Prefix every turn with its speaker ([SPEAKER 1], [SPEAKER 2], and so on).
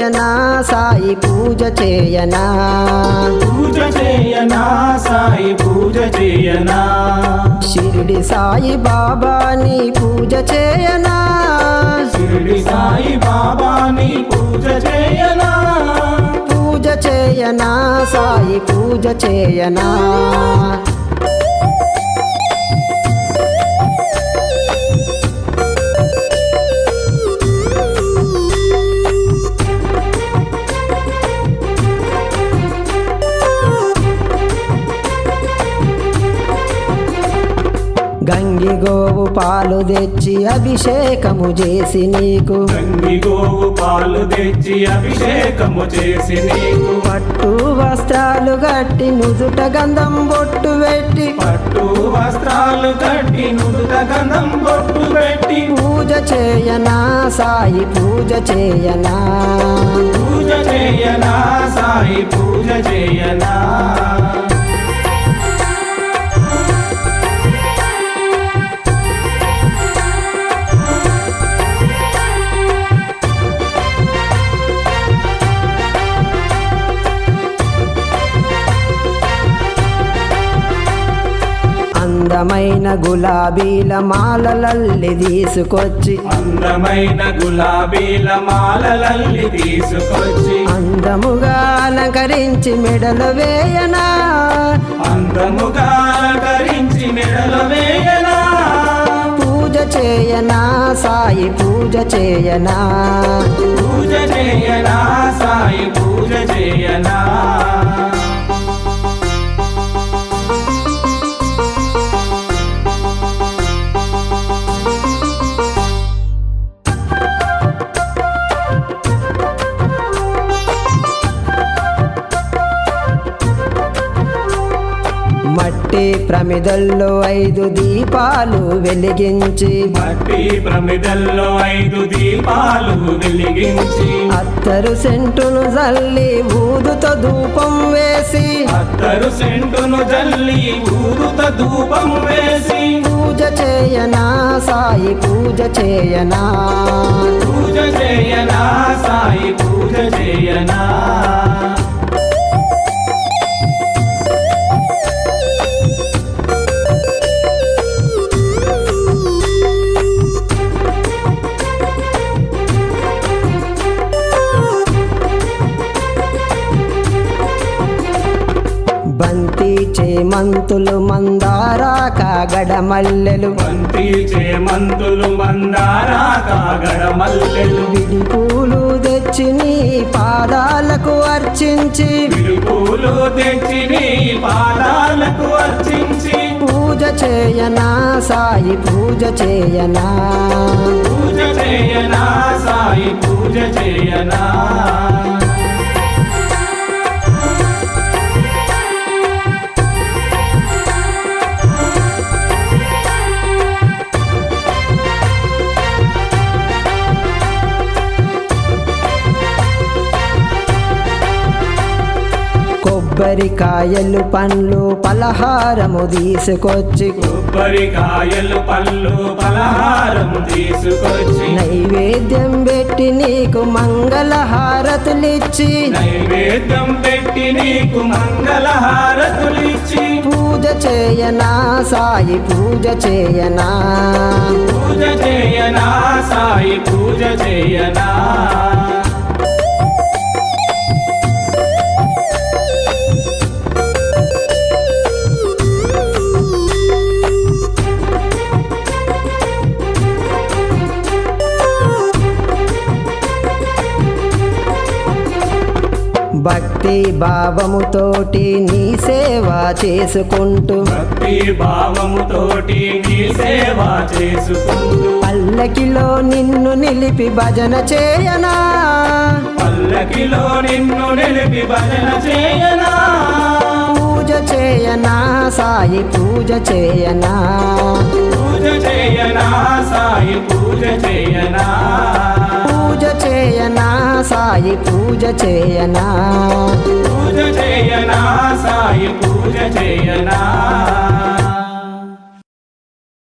[SPEAKER 1] చేయనా సాయి పూజ చేయనా
[SPEAKER 2] పూజ చేయనా సాయి పూజ చేయనా
[SPEAKER 1] షిరిడి సాయి బాబాని పూజ చేయనా
[SPEAKER 2] షిరిడి సాయి బాబాని పూజ చేయనా
[SPEAKER 1] పూజ చేయనా సాయి పూజ చేయనా గంగి గోవు పాలు తెచ్చి అభిషేకము చేసి నీకు
[SPEAKER 2] గంగి గోవు పాలు తెచ్చి అభిషేకము చేసి నీకు
[SPEAKER 1] పట్టు వస్త్రాలు కట్టి నుదుట గంధం బొట్టు పెట్టి
[SPEAKER 2] పట్టు వస్త్రాలు కట్టి నుదుట గంధం బొట్టు పెట్టి
[SPEAKER 1] పూజ చేయనా సాయి పూజ చేయనా
[SPEAKER 2] పూజ చేయనా సాయి పూజ చేయనా
[SPEAKER 1] అందమైన గులాబీల మాలలల్లి తీసుకొచ్చి
[SPEAKER 2] అందమైన గులాబీల మాలలల్లి తీసుకొచ్చి
[SPEAKER 1] అందముగా అలంకరించి మెడలు వేయనా
[SPEAKER 2] అందముగా అలంకరించి మెడలు వేయనా
[SPEAKER 1] పూజ చేయనా సాయి పూజ చేయనా
[SPEAKER 2] పూజ చేయనా సాయి పూజ చేయనా
[SPEAKER 1] మట్టి ప్రమిదల్లో 5 దీపాలు వెలిగించి
[SPEAKER 2] మట్టి ప్రమిదల్లో 5 దీపాలు వెలిగించి
[SPEAKER 1] అత్తరు సెంటును జల్లి ఊదుతో ధూపం వేసి
[SPEAKER 2] అత్తరు సెంటును జల్లి ఊరుత ధూపం వేసి
[SPEAKER 1] పూజ చేయనా సాయి పూజ చేయనా
[SPEAKER 2] పూజ చేయనా సాయి పూజ చేయనా
[SPEAKER 1] బంతి చేమంతులు మందారా కాగడ మల్లెలు
[SPEAKER 2] బంతి చేమంతులు మందారా కాగడ మల్లెలు
[SPEAKER 1] విడి పూలు తెచ్చి నీ పాదాలకు అర్చించి
[SPEAKER 2] విడుపులు తెచ్చి నీ పాదాలకు అర్చించి
[SPEAKER 1] పూజ చేయనా సాయి పూజ చేయనా
[SPEAKER 2] పూజ చేయనా సాయి పూజ చేయనా
[SPEAKER 1] కొబ్బరికాయలు పండ్లు పలహారము తీసుకొచ్చి
[SPEAKER 2] కొబ్బరికాయలు పళ్ళు పలహారము తీసుకొచ్చి
[SPEAKER 1] నైవేద్యం పెట్టి నీకు మంగళహారతులిచ్చి
[SPEAKER 2] నైవేద్యం పెట్టి నీకు మంగళహారతులిచ్చి
[SPEAKER 1] పూజ చేయనా సాయి పూజ చేయనా
[SPEAKER 2] పూజ చేయనా సాయి పూజ చేయనా
[SPEAKER 1] భక్తి భావముతోటి నీ సేవ చేసుకుంటూ
[SPEAKER 2] భక్తి భావముతోటి నీ సేవ చేసుకుంటూ
[SPEAKER 1] పల్లకిలో నిన్ను నిలిపి భజన చేయనా
[SPEAKER 2] పల్లకిలో నిన్ను నిలిపి భజన చేయనా
[SPEAKER 1] పూజ చేయనా సాయి పూజ చేయనా
[SPEAKER 2] పూజ చేయనా సాయి పూజ చేయనా
[SPEAKER 1] పూజ చేయనా సాయి పూజ చేయనా
[SPEAKER 2] పూజ చేయనా సాయి పూజ చేయనా